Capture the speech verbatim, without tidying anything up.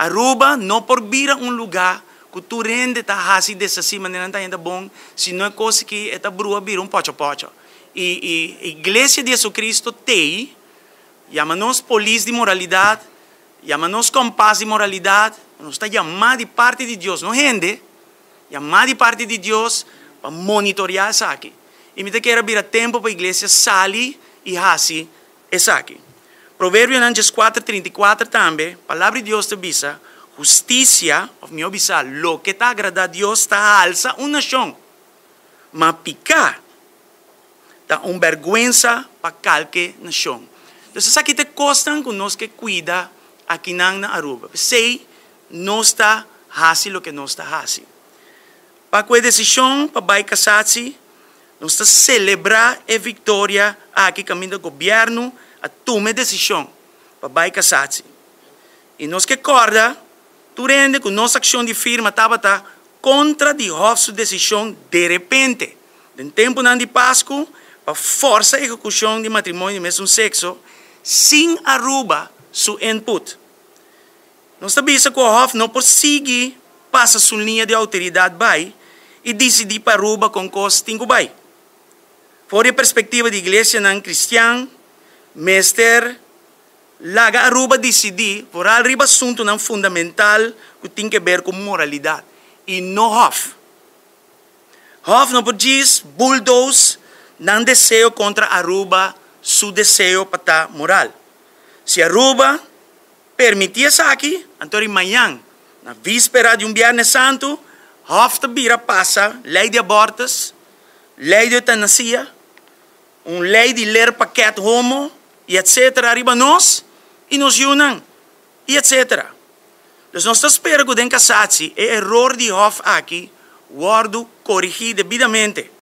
Aruba não por vir um lugar que tu rende tá assim dessa cima maneira tá ainda bom, se não é coisa que esta brua vira um pocho pocho. E a igreja de Jesus Cristo tem, chama-nos polícia de moralidade, chama-nos compás de moralidade, nos está chamando de parte de Deus, não rende, chamado de parte de Deus para monitorear isso aqui. E me te quero vir a tempo para a igreja sair e assim isso aqui. Provérbio quatro, trinta e quatro também, a palavra de Deus te avisa, justiça, me avisa, lo que te agrada a Deus está alça uma nação, mas picar está uma vergüenza para qualquer nação. Então, isso aqui te costam que nós que cuida aqui na Aruba. Sei, não está fazendo o que não está fazendo. Para que a decisão para vai casar-se, nós está celebrar a vitória aqui caminho do governo, a tomar decisão para vai casar-se. E nós que acorda, tu rende que nossa ação de firma estava tá contra a sua decisão de repente. No tempo de Páscoa, para força a execução de matrimônio do mesmo sexo, sem Aruba seu input. Nós sabemos que o Hof não prossegue, passa sua linha de autoridade vai e decide para Aruba com coisa tingo vai. Fora a perspectiva da igreja não cristã, mestre, laga Aruba decidi por arriba assunto não fundamental que tem que ver com moralidade e não Hof. Hof não diz bulldoze não desejo contra Aruba seu desejo para estar moral. Se Aruba permitia isso aqui, então amanhã, na víspera de um Viernes Santo, Hof de Bira passa lei de abortos, lei de eutanásia, uma lei de ler paquete homo, e etcétera. Arriba nós, e nos unam, e etcétera. Então, nós esperamos que o casar-se, é erro de Hof aqui, guardo corrigir devidamente.